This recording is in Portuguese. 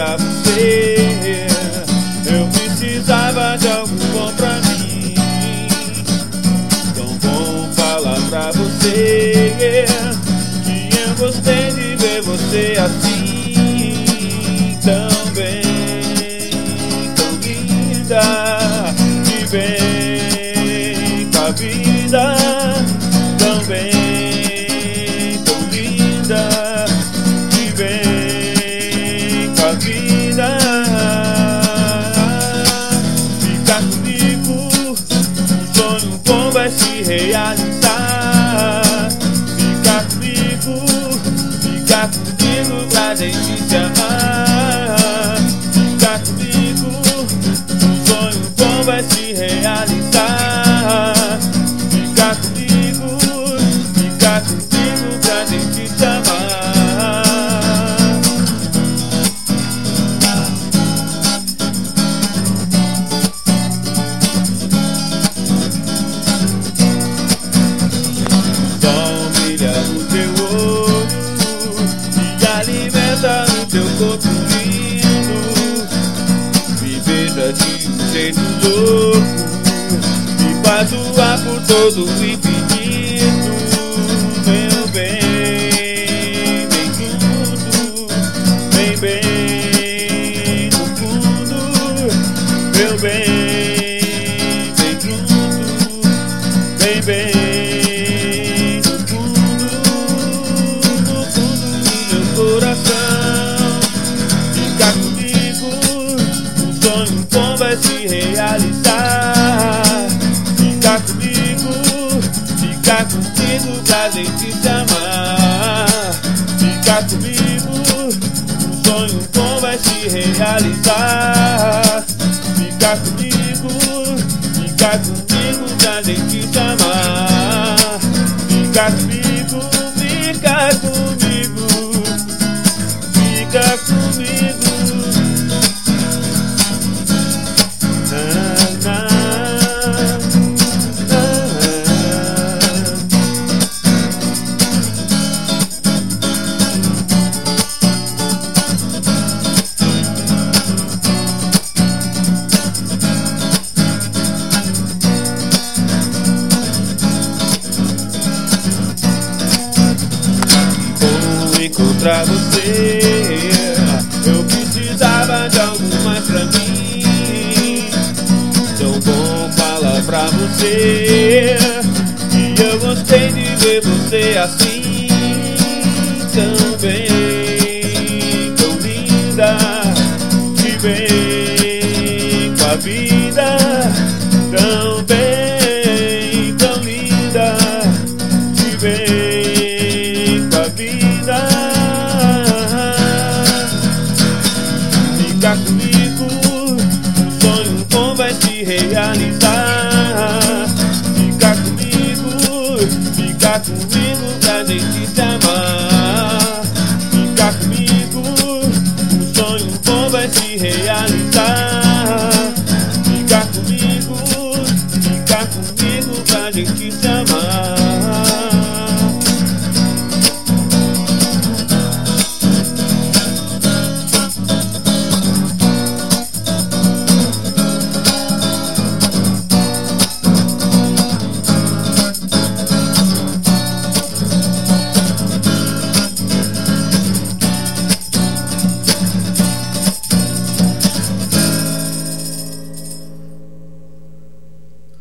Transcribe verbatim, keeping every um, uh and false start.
pra você. Eu precisava de algo bom pra mim. Tão bom falar pra você que eu gostei de ver você assim, tão bem, tão linda, de bem com a vida, tão bem, tão linda, de bem com a vida. Fica comigo, o sonho bom vai se realizar. Fica comigo, fica comigo pra gente se amar. Fica comigo, o sonho bom vai se realizar. Fica comigo, fica comigo pra gente se amar. No teu corpo lindo, me beija de um jeito louco, me faz voar por todo o infinito. Meu bem, vem junto, vem bem no fundo. Meu bem, vem junto, vem bem no fundo, no fundo do meu coração. Vai se realizar. Fica comigo, fica comigo pra gente se amar. Fica comigo, o sonho bom vai se realizar. Fica comigo, fica comigo pra gente se amar. Fica comigo, fica comigo, fica comigo. Encontrar você, eu precisava de algo mais pra mim. Tão bom falar pra você que eu gostei de ver você assim, tão bem, tão linda, de bem com a vida, tão bem, tão linda, de bem com a vida. Fica comigo, o sonho bom vai se realizar. Fica comigo, fica comigo pra gente se amar.